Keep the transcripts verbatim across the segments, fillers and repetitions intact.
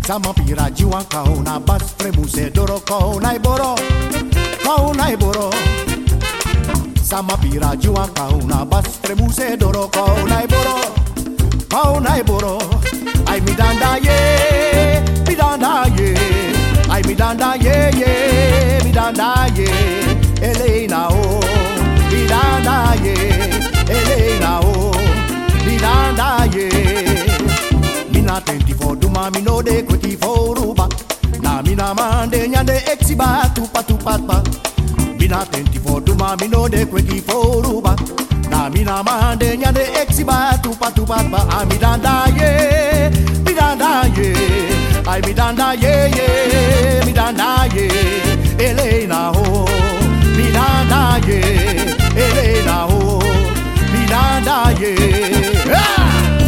Sama pira jiwa kau na bas fremuse doro kau na iboro kau na iboro Sama pira jiwa kau na bas fremuse doro kau na iboro kau na iboro Ai mi danda ye mi danda ye Ai mi danda ye ye mi danda ye Elena o mi danda ye Elena o mi danda ye Mina tenti for duma mi no de kweti for ruba Na mina mande nyande exiba tupa tupa pa Mina tenti for duma mi no de kweti for ruba Na mina mande nyande exiba tupa tupa pa Ami danda ye mi danda ye Ai mi danda ye ye mi danda ye Elena ho mi danda ye Elena ho mi danda ye ah!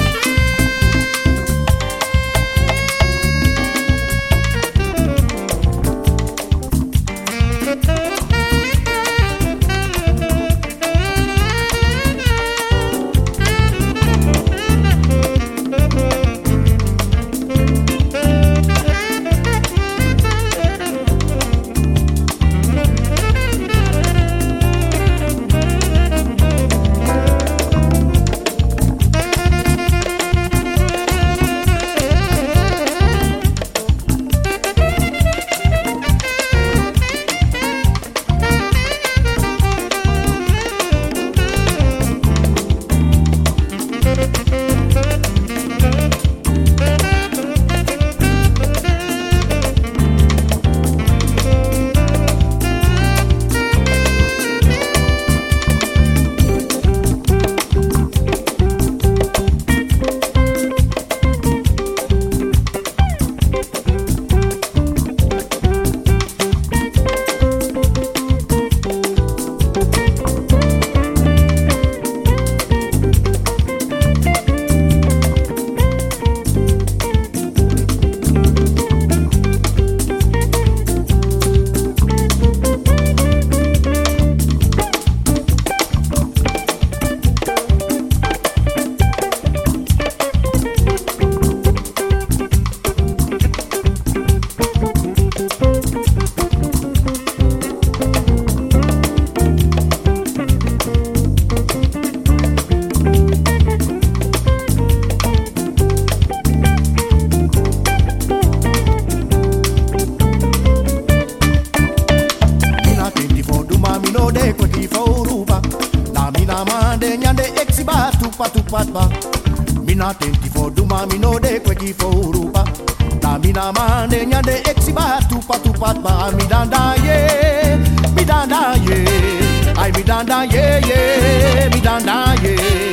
Mina tenti for duma mi no de kweki for urupa Na mina mande nyande exiba tupa tupa pa Mi danda ye, mi danda ye Ai mi danda ye ye, mi danda ye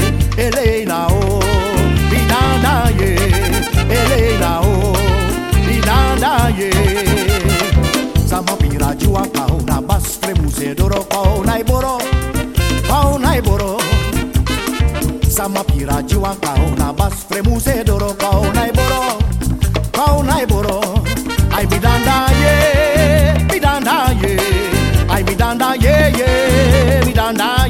Elena o, mi danda ye Elena o, mi danda ye Sama pira jiwa kau na bas fremuse doro kau na iboro Kau na iboro Sama pira jiwa kau na bas fremuse doro kau na iboro Kau na iboro Ai mi danda ye mi danda ye Ai mi danda ye ye mi danda